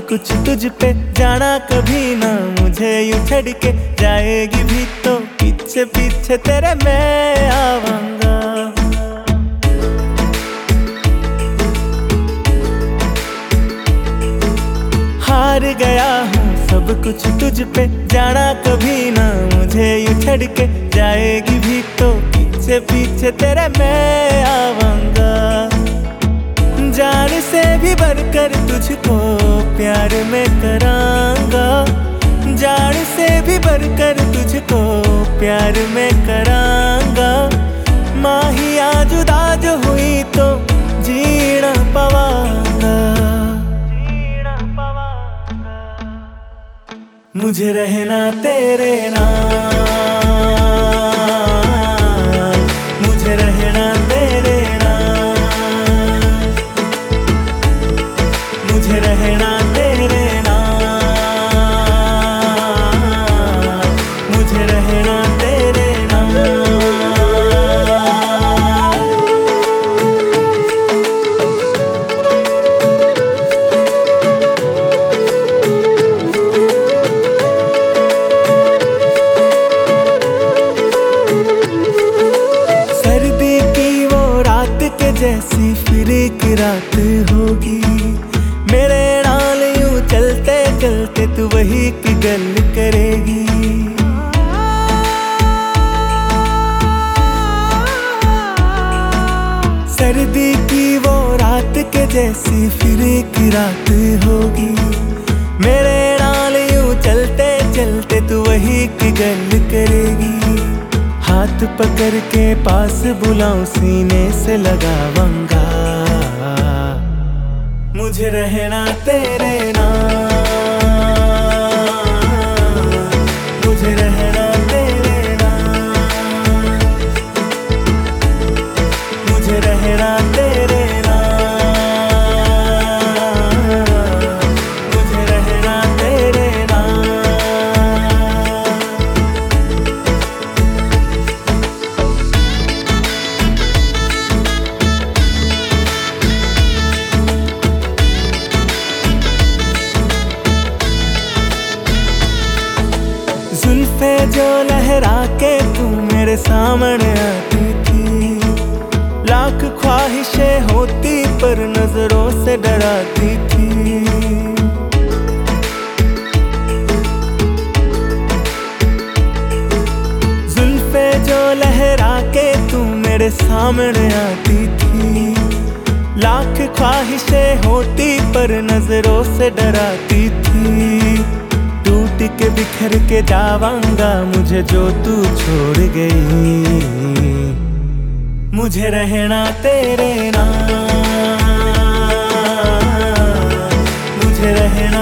कुछ तुझ पे जाना कभी ना मुझे यूं छड़ के जाएगी भी तो पीछे पीछे तेरे मैं आवांगा। हार गया हूँ सब कुछ तुझ पे जाना कभी ना मुझे यूं छड़ के जाएगी भी तो पीछे पीछे तेरे मैं आवांगा। जान से भी बढ़कर तुझको प्यार में करांगा, जान से भी बढ़कर तुझको प्यार में करांगा। माहिया जुदा जो हुई तो जीना पवांगा। मुझे रहना तेरे नाल, मुझे रहना तेरे नाल, मुझे रहना तेरे नाल, मुझे रहना तेरे नाल। सर्दी की वो रात के जैसी फिर एक रात होगी, मेरे नाल यूं चलते चलते तू वही की गल करेगी। सर्दी की वो रात के जैसी फिर एक रात होगी, मेरे नाल यूं चलते चलते तू वही की गल करेगी। हाथ पकड़ के पास बुलाऊं सीने से लगावांगा। मुझे रहना तेरे नाल, मुझे रहना तेरे नाल, मुझे रहना तेरे नाल, मुझे रहना तेरे नाल। जुल्फे जो लहरा के तू मेरे सामने आती थी, लाख ख्वाहिशें होती पर नजरों से डराती थी। जुल्फे जो लहरा के तू मेरे सामने आती थी, लाख ख्वाहिशें होती पर नजरों से डराती थी। टूट के बिखर के जावांगा मुझे जो तू छोड़ गई। मुझे रहना तेरे नाल, मुझे रहना